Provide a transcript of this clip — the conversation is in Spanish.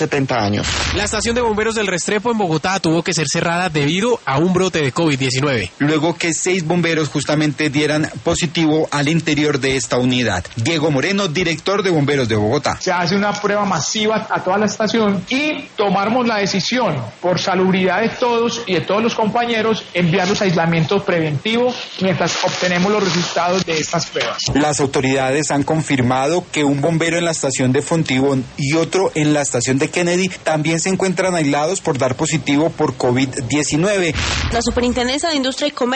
70 años. La estación de bomberos del Restrepo en Bogotá tuvo que ser cerrada debido a un brote de COVID-19. Luego que 6 bomberos justamente dieran positivo al interior de esta unidad. Diego Moreno, director de Bomberos de Bogotá. Se hace una prueba masiva a toda la estación y tomamos la decisión, por salubridad de todos y de todos los compañeros, enviarlos a aislamiento preventivo mientras obtenemos los resultados de estas pruebas. Las autoridades han confirmado que un bombero en la estación de Fontibón y otro en la estación de Kennedy también se encuentran aislados por dar positivo por COVID-19. La Superintendencia de Industria y Comercio